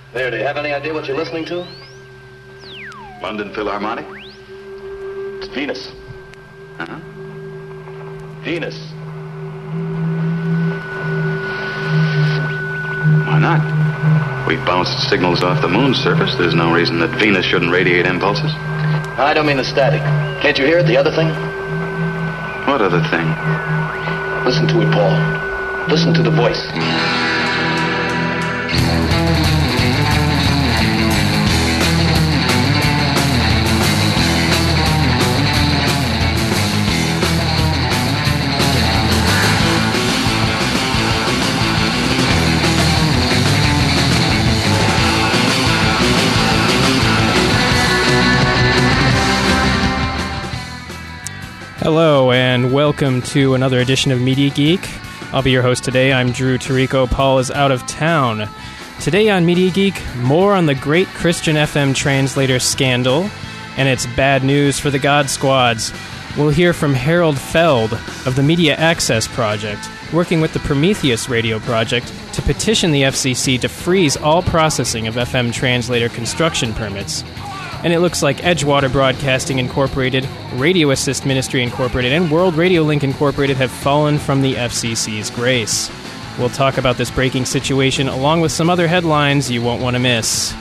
There, do you have any idea what you're listening to? London Philharmonic? It's Venus. Uh-huh. Venus. Why not? We bounced signals off the moon's surface. There's no reason that Venus shouldn't radiate impulses. I don't mean the static. Can't you hear it, the other thing? What other thing? Listen to it, Paul. Listen to the voice. Hello, and welcome to another edition of Media Geek. I'll be your host today. I'm Drew Tarico. Paul is out of town. Today on Media Geek, more on the great Christian FM translator scandal, and it's bad news for the God Squads. We'll hear from Harold Feld of the Media Access Project, working with the Prometheus Radio Project to petition the FCC to freeze all processing of FM translator construction permits. And it looks like Edgewater Broadcasting Incorporated, Radio Assist Ministry Incorporated, and World Radio Link Incorporated have fallen from the FCC's grace. We'll talk about this breaking situation along with some other headlines you won't want to miss.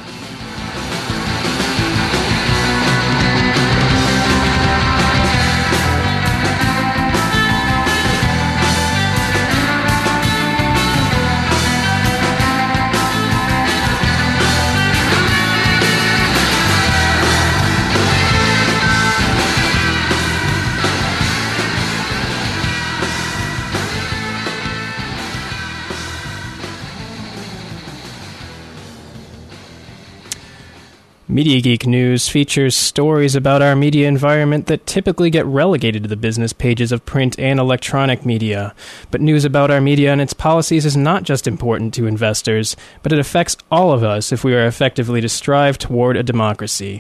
Media Geek News features stories about our media environment that typically get relegated to the business pages of print and electronic media. But news about our media and its policies is not just important to investors, but it affects all of us if we are effectively to strive toward a democracy.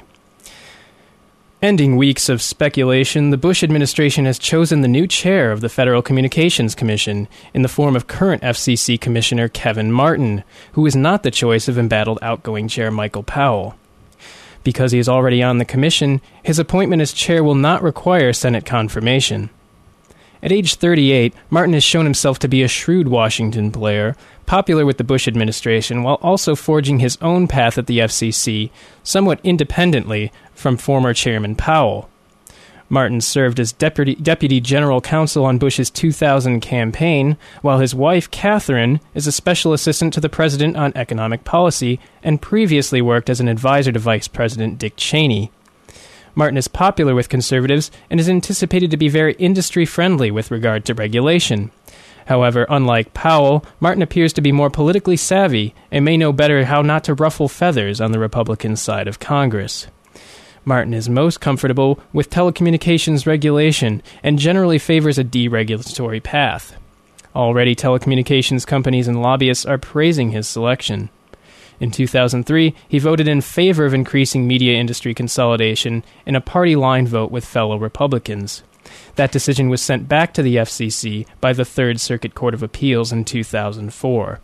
Ending weeks of speculation, the Bush administration has chosen the new chair of the Federal Communications Commission in the form of current FCC Commissioner Kevin Martin, who is not the choice of embattled outgoing chair Michael Powell. Because he is already on the commission, his appointment as chair will not require Senate confirmation. At age 38, Martin has shown himself to be a shrewd Washington player, popular with the Bush administration, while also forging his own path at the FCC, somewhat independently from former Chairman Powell. Martin served as Deputy General Counsel on Bush's 2000 campaign, while his wife, Catherine, is a special assistant to the president on economic policy and previously worked as an advisor to Vice President Dick Cheney. Martin is popular with conservatives and is anticipated to be very industry-friendly with regard to regulation. However, unlike Powell, Martin appears to be more politically savvy and may know better how not to ruffle feathers on the Republican side of Congress. Martin is most comfortable with telecommunications regulation and generally favors a deregulatory path. Already, telecommunications companies and lobbyists are praising his selection. In 2003, he voted in favor of increasing media industry consolidation in a party-line vote with fellow Republicans. That decision was sent back to the FCC by the Third Circuit Court of Appeals in 2004.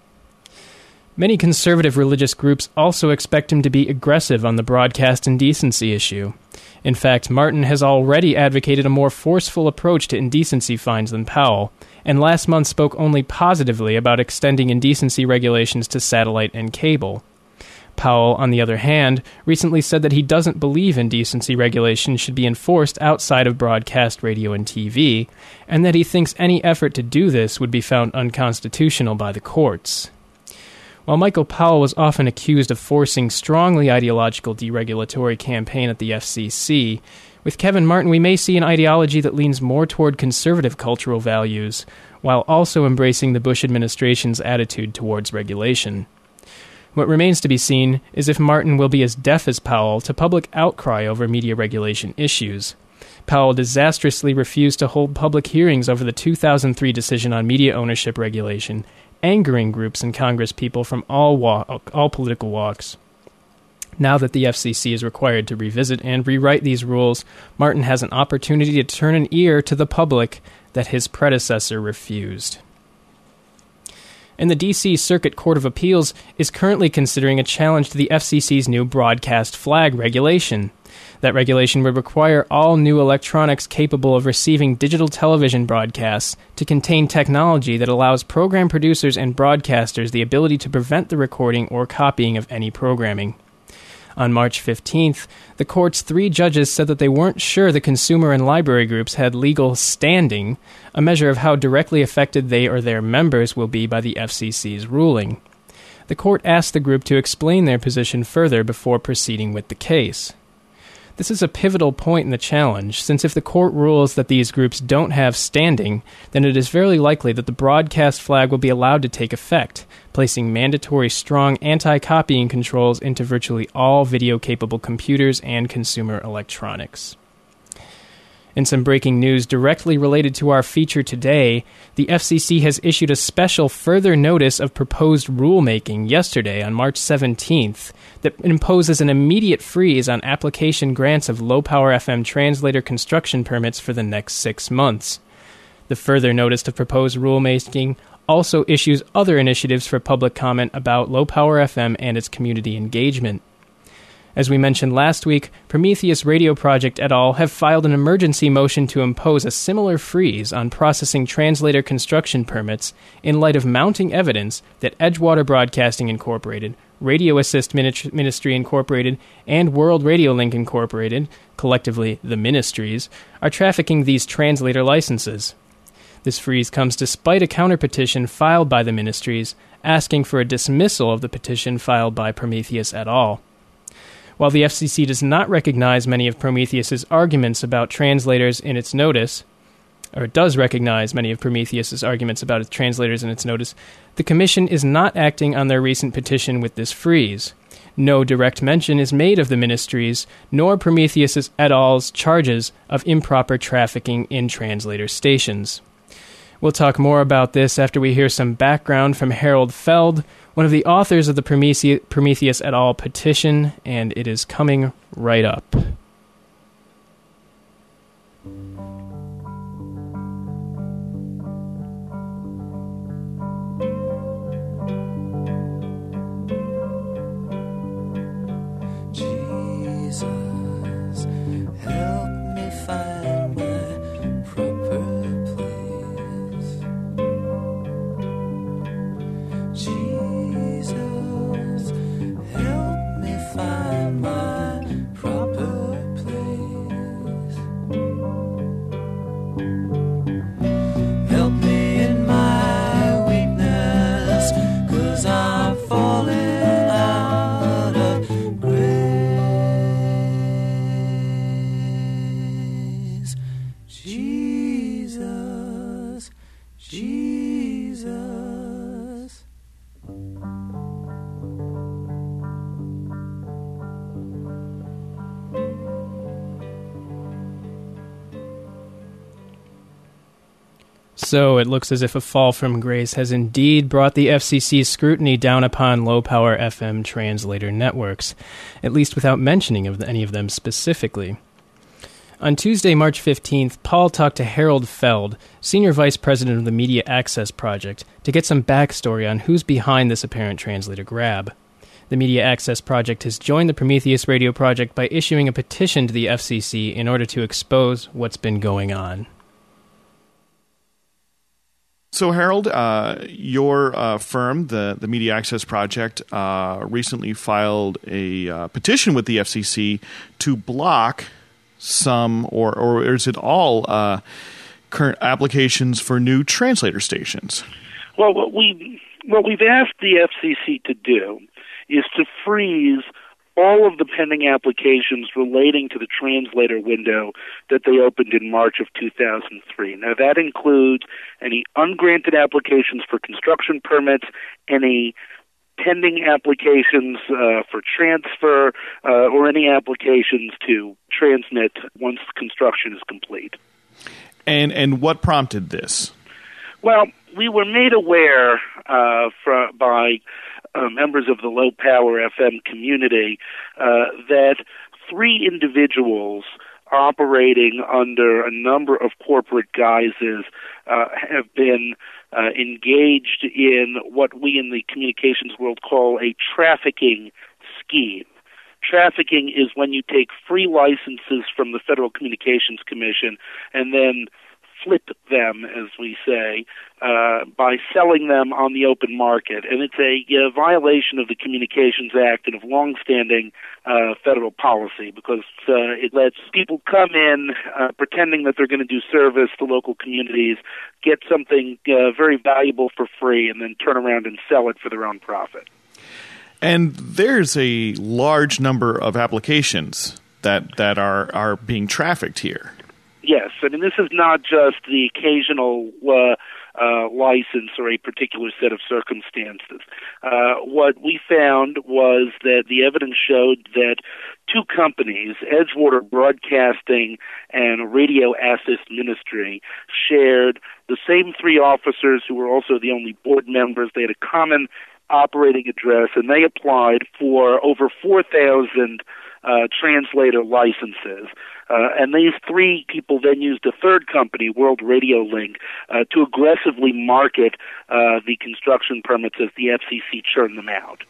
Many conservative religious groups also expect him to be aggressive on the broadcast indecency issue. In fact, Martin has already advocated a more forceful approach to indecency fines than Powell, and last month spoke only positively about extending indecency regulations to satellite and cable. Powell, on the other hand, recently said that he doesn't believe indecency regulations should be enforced outside of broadcast radio and TV, and that he thinks any effort to do this would be found unconstitutional by the courts. While Michael Powell was often accused of forcing strongly ideological deregulatory campaign at the FCC, with Kevin Martin we may see an ideology that leans more toward conservative cultural values, while also embracing the Bush administration's attitude towards regulation. What remains to be seen is if Martin will be as deaf as Powell to public outcry over media regulation issues. Powell disastrously refused to hold public hearings over the 2003 decision on media ownership regulation, angering groups and congresspeople from all political walks. Now that the FCC is required to revisit and rewrite these rules, Martin has an opportunity to turn an ear to the public that his predecessor refused. and the D.C. Circuit Court of Appeals is currently considering a challenge to the FCC's new broadcast flag regulation. That regulation would require all new electronics capable of receiving digital television broadcasts to contain technology that allows program producers and broadcasters the ability to prevent the recording or copying of any programming. On March 15th, the court's 3 judges said that they weren't sure the consumer and library groups had legal standing, a measure of how directly affected they or their members will be by the FCC's ruling. The court asked the group to explain their position further before proceeding with the case. This is a pivotal point in the challenge, since if the court rules that these groups don't have standing, then it is very likely that the broadcast flag will be allowed to take effect, placing mandatory strong anti-copying controls into virtually all video-capable computers and consumer electronics. In some breaking news directly related to our feature today, the FCC has issued a special further notice of proposed rulemaking yesterday on March 17th that imposes an immediate freeze on application grants of low-power FM translator construction permits for the next 6 months. The further notice of proposed rulemaking also issues other initiatives for public comment about low-power FM and its community engagement. As we mentioned last week, Prometheus Radio Project et al. Have filed an emergency motion to impose a similar freeze on processing translator construction permits in light of mounting evidence that Edgewater Broadcasting Incorporated, Radio Assist Ministry Incorporated, and World Radio Link Incorporated, collectively the Ministries, are trafficking these translator licenses. This freeze comes despite a counterpetition filed by the Ministries asking for a dismissal of the petition filed by Prometheus et al. While the FCC does not recognize many of Prometheus's arguments about translators in its notice, or does recognize many of Prometheus's arguments about its translators in its notice, the Commission is not acting on their recent petition with this freeze. No direct mention is made of the Ministries, nor Prometheus et al.'s charges of improper trafficking in translator stations. We'll talk more about this after we hear some background from Harold Feld, one of the authors of the Prometheus et al. Petition, and it is coming right up. Jesus, help me find my proper place. Jesus, help me find my proper place. Help me in my weakness, 'cause I'm falling out of grace. Jesus, Jesus. So it looks as if a fall from grace has indeed brought the FCC's scrutiny down upon low-power FM translator networks, at least without mentioning any of them specifically. On Tuesday, March 15th, Paul talked to Harold Feld, Senior Vice President of the Media Access Project, to get some backstory on who's behind this apparent translator grab. The Media Access Project has joined the Prometheus Radio Project by issuing a petition to the FCC in order to expose what's been going on. So, Harold, your firm, the Media Access Project, recently filed a petition with the FCC to block some, or is it all, current applications for new translator stations? Well, what we've asked the FCC to do is to freeze all of the pending applications relating to the translator window that they opened in March of 2003. Now, that includes any ungranted applications for construction permits, any pending applications for transfer, or any applications to transmit once construction is complete. And what prompted this? Well, we were made aware by members of the low-power FM community that 3 individuals operating under a number of corporate guises, have been engaged in what we in the communications world call a trafficking scheme. Trafficking is when you take free licenses from the Federal Communications Commission and then flip them, as we say, by selling them on the open market. And it's a violation of the Communications Act and of longstanding federal policy, because it lets people come in pretending that they're going to do service to local communities, get something very valuable for free, and then turn around and sell it for their own profit. And there's a large number of applications that are being trafficked here. Yes, I mean, this is not just the occasional license or a particular set of circumstances. What we found was that the evidence showed that two companies, Edgewater Broadcasting and Radio Access Ministry, shared the same three officers who were also the only board members. They had a common operating address, and they applied for over 4,000 translator licenses. And these three people then used a third company, World Radio Link, to aggressively market the construction permits as the FCC churned them out.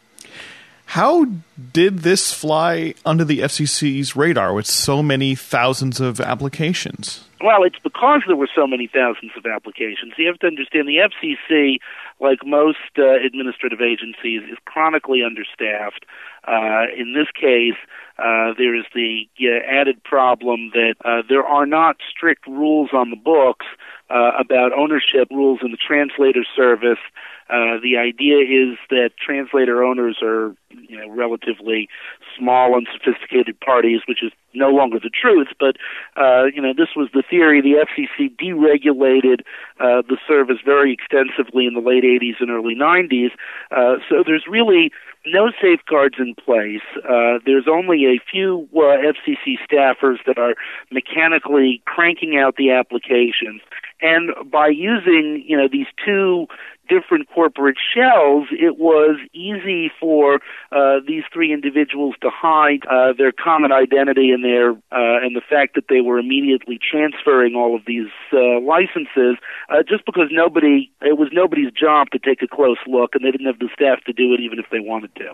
How did this fly under the FCC's radar with so many thousands of applications? Well, it's because there were so many thousands of applications. You have to understand the FCC, like most administrative agencies, is chronically understaffed. In this case, there is the added problem that there are not strict rules on the books about ownership rules in the translator service. The idea is that translator owners are relatively small, unsophisticated parties, which is no longer the truth. But this was the theory. The FCC deregulated the service very extensively in the late 80s and early 90s. So there's really no safeguards in place. There's only a few FCC staffers that are mechanically cranking out the applications. And by using, these two different corporate shells, it was easy for these three individuals to hide their common identity and and the fact that they were immediately transferring all of these licenses, just because it was nobody's job to take a close look, and they didn't have the staff to do it even if they wanted to.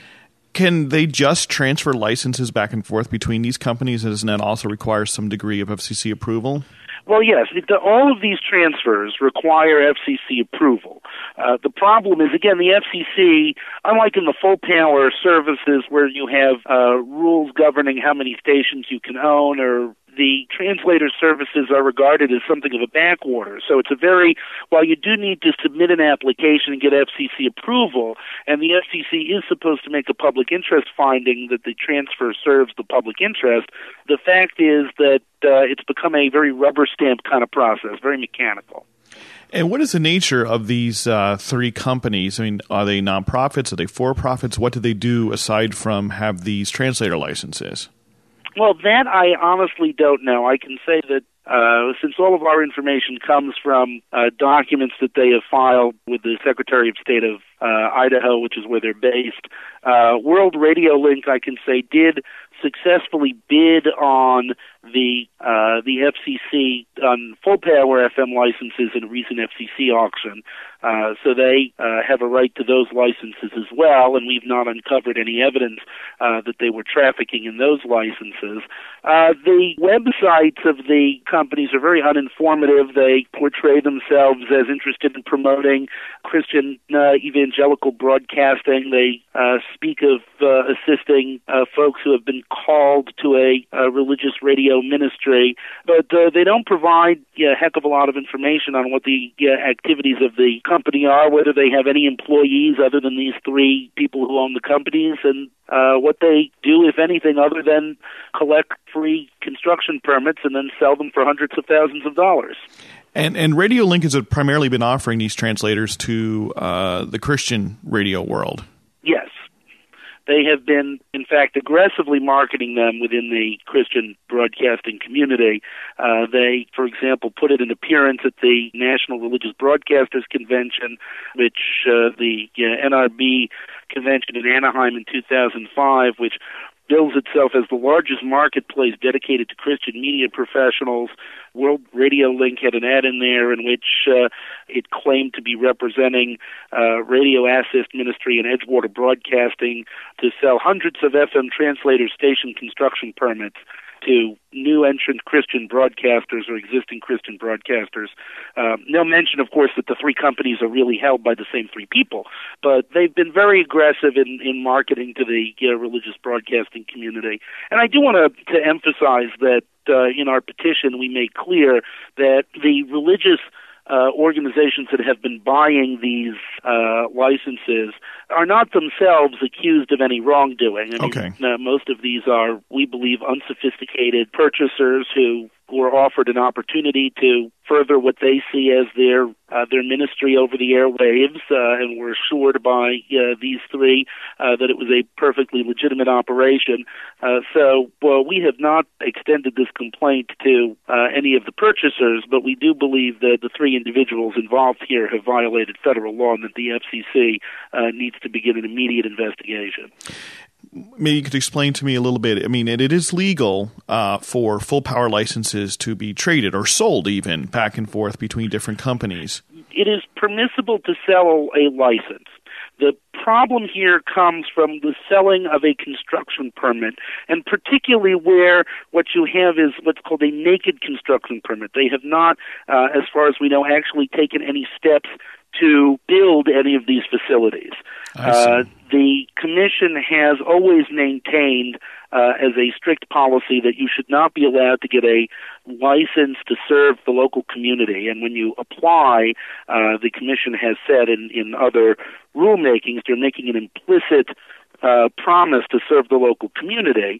Can they just transfer licenses back and forth between these companies? Doesn't that also require some degree of FCC approval? Well, yes. All of these transfers require FCC approval. The problem is, again, the FCC, unlike in the full power services where you have rules governing how many stations you can own, or the translator services are regarded as something of a backwater. So it's while you do need to submit an application and get FCC approval, and the FCC is supposed to make a public interest finding that the transfer serves the public interest, the fact is that it's become a very rubber stamp kind of process, very mechanical. And what is the nature of these three companies? I mean, are they nonprofits? Are they for-profits? What do they do aside from have these translator licenses? Well, that I honestly don't know. I can say that since all of our information comes from documents that they have filed with the Secretary of State of Idaho, which is where they're based, World Radio Link, I can say, did successfully bid on the FCC on full power FM licenses in a recent FCC auction. So they have a right to those licenses as well, and we've not uncovered any evidence that they were trafficking in those licenses. The websites of the companies are very uninformative. They portray themselves as interested in promoting Christian evangelical broadcasting. They speak of assisting folks who have been called to a religious radio ministry, but they don't provide a heck of a lot of information on what the activities of the company are, whether they have any employees other than these three people who own the companies, and what they do, if anything, other than collect free construction permits and then sell them for hundreds of thousands of dollars. And Radio Link has primarily been offering these translators to the Christian radio world. Yes. They have been, in fact, aggressively marketing them within the Christian broadcasting community. They, for example, put in an appearance at the National Religious Broadcasters Convention, which the NRB convention in Anaheim in 2005, which bills itself as the largest marketplace dedicated to Christian media professionals. World Radio Link had an ad in there in which it claimed to be representing Radio Assist Ministry and Edgewater Broadcasting to sell hundreds of FM translator station construction permits to new entrant Christian broadcasters or existing Christian broadcasters. No mention, of course, that the three companies are really held by the same three people, but they've been very aggressive in marketing to the religious broadcasting community. And I do want to emphasize that in our petition we made clear that the religious organizations that have been buying these licenses are not themselves accused of any wrongdoing. I mean, most of these are, we believe, unsophisticated purchasers who were offered an opportunity to further what they see as their ministry over the airwaves, and were assured by these three that it was a perfectly legitimate operation. So we have not extended this complaint to any of the purchasers, but we do believe that the three individuals involved here have violated federal law and that the FCC needs to begin an immediate investigation. Maybe you could explain to me a little bit. I mean, it is legal for full power licenses to be traded or sold even back and forth between different companies. It is permissible to sell a license. The problem here comes from the selling of a construction permit, and particularly where what you have is what's called a naked construction permit. They have not, as far as we know, actually taken any steps to build any of these facilities. The Commission has always maintained as a strict policy that you should not be allowed to get a license to serve the local community. And when you apply, the Commission has said in other rulemakings, they're making an implicit promise to serve the local community,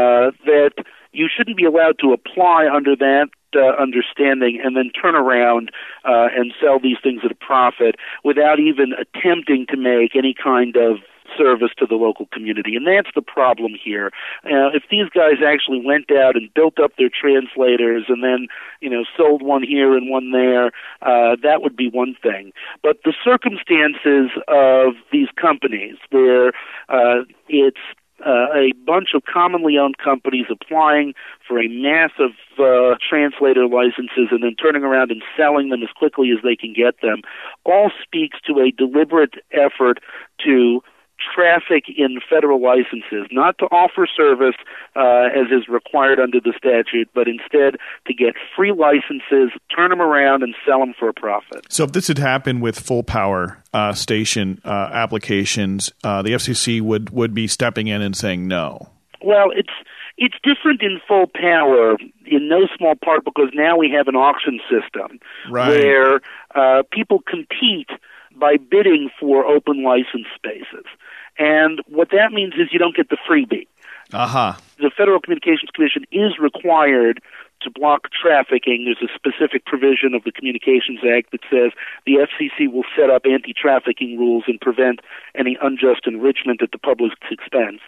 that you shouldn't be allowed to apply under that understanding and then turn around and sell these things at a profit without even attempting to make any kind of service to the local community. And that's the problem here. If these guys actually went out and built up their translators and then, sold one here and one there, that would be one thing. But the circumstances of these companies where it's a bunch of commonly owned companies applying for a mass of translator licenses and then turning around and selling them as quickly as they can get them, all speaks to a deliberate effort to traffic in federal licenses, not to offer service as is required under the statute, but instead to get free licenses, turn them around, and sell them for a profit. So if this had happened with full power station applications, the FCC would be stepping in and saying no. Well, it's different in full power in no small part because now we have an auction system where people compete by bidding for open license spaces. And what that means is you don't get the freebie. The Federal Communications Commission is required to block trafficking. There's a specific provision of the Communications Act that says the FCC will set up anti-trafficking rules and prevent any unjust enrichment at the public's expense.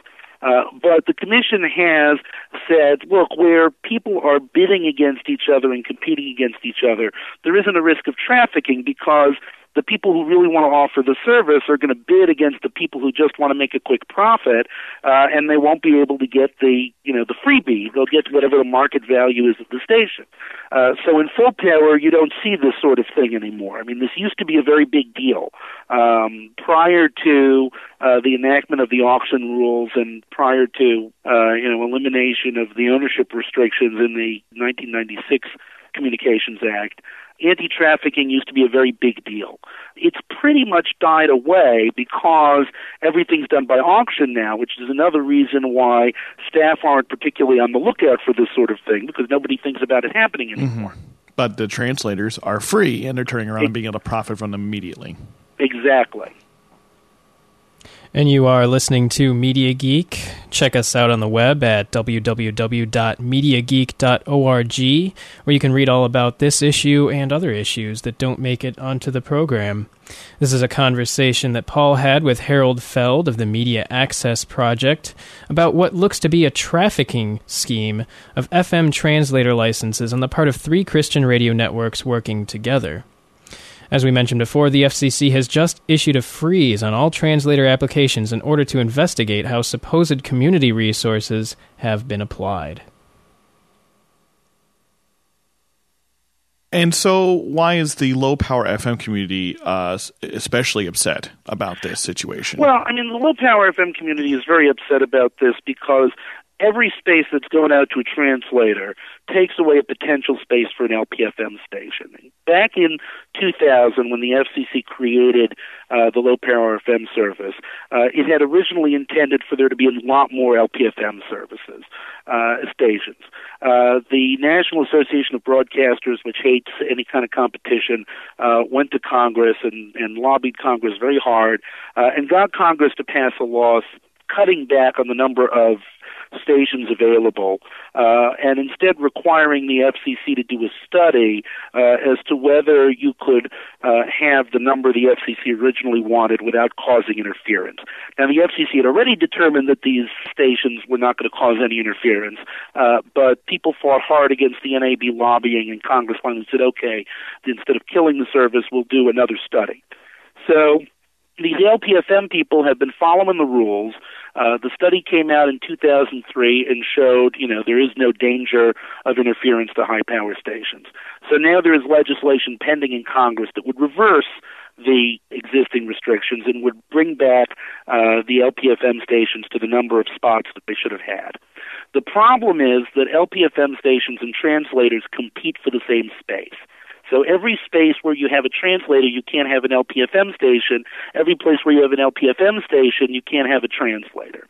But the Commission has said, look, where people are bidding against each other and competing against each other, there isn't a risk of trafficking because the people who really want to offer the service are going to bid against the people who just want to make a quick profit, and they won't be able to get the freebie. They'll get whatever the market value is of the station. So in full power, you don't see this sort of thing anymore. I mean, this used to be a very big deal. Prior to the enactment of the auction rules and prior to elimination of the ownership restrictions in the 1996 Communications Act, anti-trafficking used to be a very big deal. It's pretty much died away because everything's done by auction now, which is another reason why staff aren't particularly on the lookout for this sort of thing because nobody thinks about it happening anymore. But the translators are free and they're turning around and being able to profit from them immediately. Exactly. And you are listening to Media Geek. Check us out on the web at www.mediageek.org, where you can read all about this issue and other issues that don't make it onto the program. This is a conversation that Paul had with Harold Feld of the Media Access Project about what looks to be a trafficking scheme of FM translator licenses on the part of 3 Christian radio networks working together. As we mentioned before, the FCC has just issued a freeze on all translator applications in order to investigate how supposed community resources have been applied. And so why is the low-power FM community especially upset about this situation? Well, I mean, the low-power FM community is very upset about this because every space that's going out to a translator takes away a potential space for an LPFM station. Back in 2000, when the FCC created the low-power FM service, it had originally intended for there to be a lot more LPFM services, stations. The National Association of Broadcasters, which hates any kind of competition, went to Congress and lobbied Congress very hard and got Congress to pass a law cutting back on the number of stations available, and instead requiring the FCC to do a study as to whether you could have the number the FCC originally wanted without causing interference. Now, the FCC had already determined that these stations were not going to cause any interference, but people fought hard against the NAB lobbying, and Congress finally said, okay, instead of killing the service, we'll do another study. So these LPFM people have been following the rules. The study came out in 2003 and showed, there is no danger of interference to high-power stations. So now there is legislation pending in Congress that would reverse the existing restrictions and would bring back the LPFM stations to the number of spots that they should have had. The problem is that LPFM stations and translators compete for the same space. So every space where you have a translator, you can't have an LPFM station. Every place where you have an LPFM station, you can't have a translator.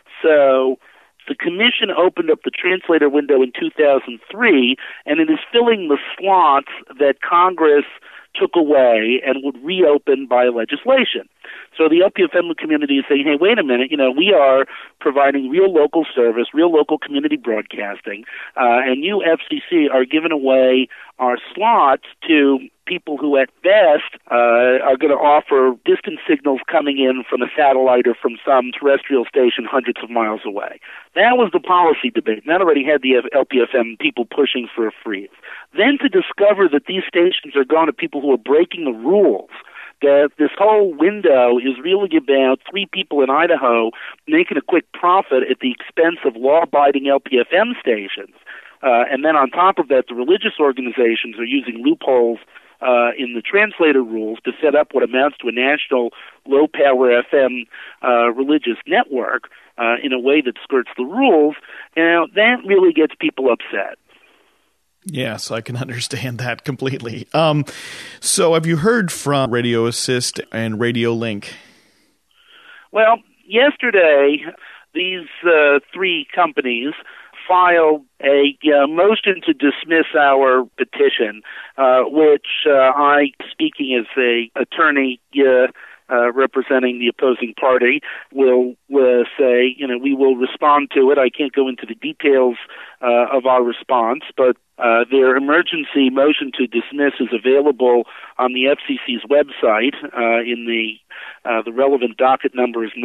So the Commission opened up the translator window in 2003, and it is filling the slots that Congress took away and would reopen by legislation. So the LPFM community is saying, hey, wait a minute, we are providing real local service, real local community broadcasting, and you, FCC, are giving away our slots to people who at best are going to offer distant signals coming in from a satellite or from some terrestrial station hundreds of miles away. That was the policy debate. And that already had the LPFM people pushing for a freeze. Then to discover that these stations are going to people who are breaking the rules, that this whole window is really about three people in Idaho making a quick profit at the expense of law-abiding LPFM stations. And then on top of that, the religious organizations are using loopholes in the translator rules to set up what amounts to a national low-power FM religious network in a way that skirts the rules. Now, that really gets people upset. Yes, I can understand that completely. So have you heard from Radio Assist and Radio Link? Well, yesterday, these three companies filed a motion to dismiss our petition, which I, speaking as a attorney representing the opposing party, will say, we will respond to it. I can't go into the details of our response, but their emergency motion to dismiss is available on the FCC's website. In the relevant docket number is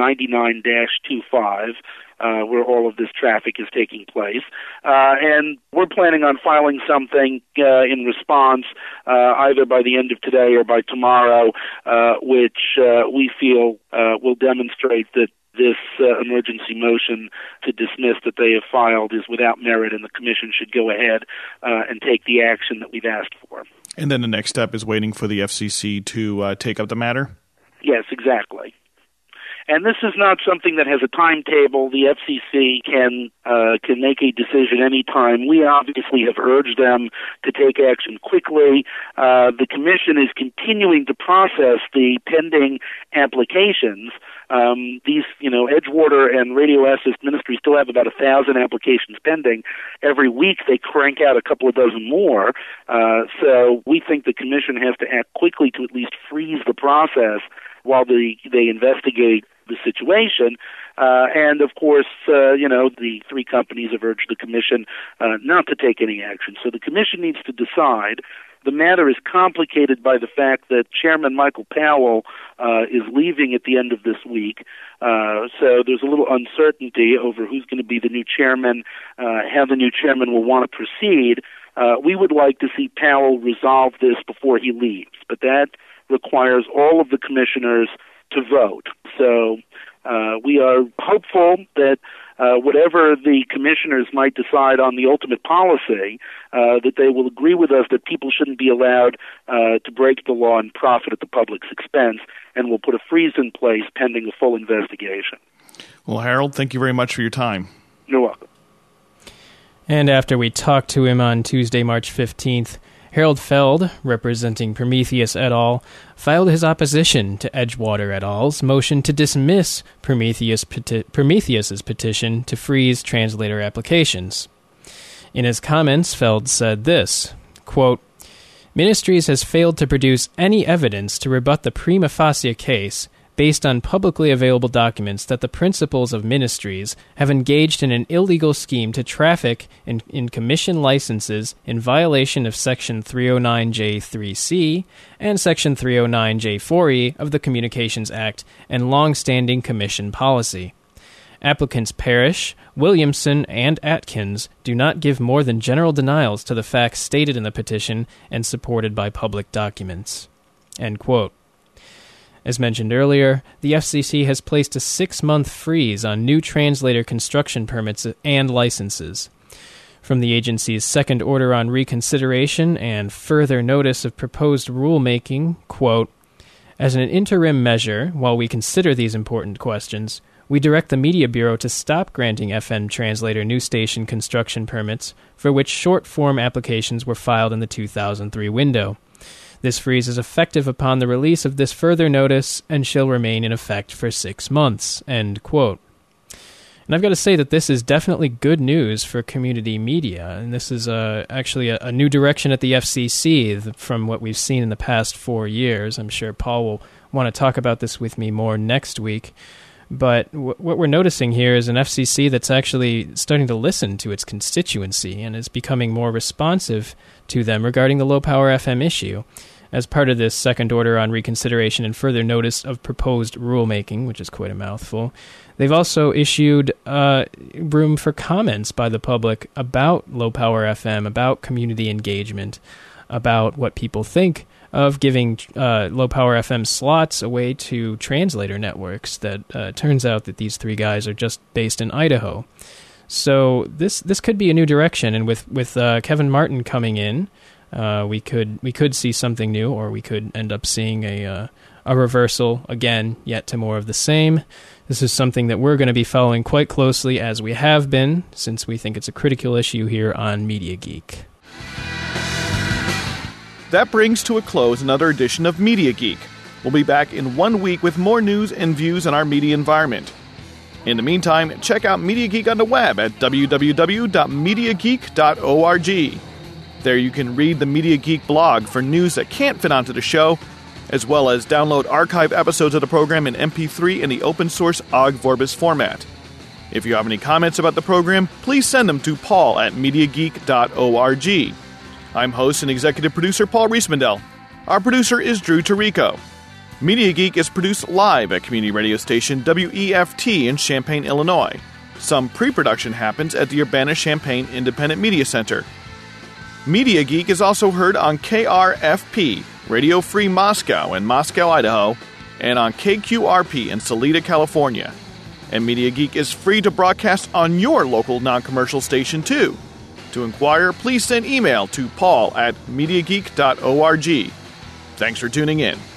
99-25. Where all of this traffic is taking place. And we're planning on filing something in response either by the end of today or by tomorrow, which we feel will demonstrate that this emergency motion to dismiss that they have filed is without merit, and the Commission should go ahead and take the action that we've asked for. And then the next step is waiting for the FCC to take up the matter? Yes, exactly. And this is not something that has a timetable. The FCC can make a decision anytime. We obviously have urged them to take action quickly. The Commission is continuing to process the pending applications. These, Edgewater and Radio Assist Ministry still have about 1,000 applications pending. Every week they crank out a couple of dozen more. So we think the Commission has to act quickly to at least freeze the process while they investigate the situation. And, of course, the three companies have urged the Commission not to take any action. So the Commission needs to decide. The matter is complicated by the fact that Chairman Michael Powell is leaving at the end of this week. So there's a little uncertainty over who's going to be the new chairman, how the new chairman will want to proceed. we would like to see Powell resolve this before he leaves, but that requires all of the commissioners to vote. So we are hopeful that whatever the commissioners might decide on the ultimate policy, that they will agree with us that people shouldn't be allowed to break the law and profit at the public's expense, and will put a freeze in place pending a full investigation. Well, Harold, thank you very much for your time. You're welcome. And after we talked to him on Tuesday, March 15th, Harold Feld, representing Prometheus et al., filed his opposition to Edgewater et al.'s motion to dismiss Prometheus's petition to freeze translator applications. In his comments, Feld said this, quote, "Ministries has failed to produce any evidence to rebut the prima facie case based on publicly available documents that the principals of Ministries have engaged in an illegal scheme to traffic in commission licenses in violation of Section 309J3C and Section 309J4E of the Communications Act and long-standing commission policy. Applicants Parrish, Williamson, and Atkins do not give more than general denials to the facts stated in the petition and supported by public documents." End quote. As mentioned earlier, the FCC has placed a 6-month freeze on new translator construction permits and licenses. From the agency's second order on reconsideration and further notice of proposed rulemaking, quote, "As an interim measure, while we consider these important questions, we direct the Media Bureau to stop granting FM translator new station construction permits for which short-form applications were filed in the 2003 window. This freeze is effective upon the release of this further notice and shall remain in effect for 6 months." End quote. And I've got to say that this is definitely good news for community media, and this is actually a new direction at the FCC from what we've seen in the past 4 years. I'm sure Paul will want to talk about this with me more next week. But what we're noticing here is an FCC that's actually starting to listen to its constituency and is becoming more responsive to them regarding the low-power FM issue. As part of this second order on reconsideration and further notice of proposed rulemaking, which is quite a mouthful, they've also issued room for comments by the public about low-power FM, about community engagement, about what people think of giving low-power FM slots away to translator networks. That turns out that these three guys are just based in Idaho. So this could be a new direction, and with Kevin Martin coming in, we could see something new, or we could end up seeing a reversal again, yet to more of the same. This is something that we're going to be following quite closely, as we have been, since we think it's a critical issue here on Media Geek. That brings to a close another edition of Media Geek. We'll be back in 1 week with more news and views on our media environment. In the meantime, check out Media Geek on the web at www.mediageek.org. There you can read the Media Geek blog for news that can't fit onto the show, as well as download archive episodes of the program in MP3 in the open-source Ogg Vorbis format. If you have any comments about the program, please send them to paul at mediageek.org. I'm host and executive producer Paul Riesmandel. Our producer is Drew Tarico. Media Geek is produced live at community radio station WEFT in Champaign, Illinois. Some pre-production happens at the Urbana-Champaign Independent Media Center. Media Geek is also heard on KRFP, Radio Free Moscow in Moscow, Idaho, and on KQRP in Salida, California. And Media Geek is free to broadcast on your local non-commercial station, too. To inquire, please send email to paul at mediageek.org. Thanks for tuning in.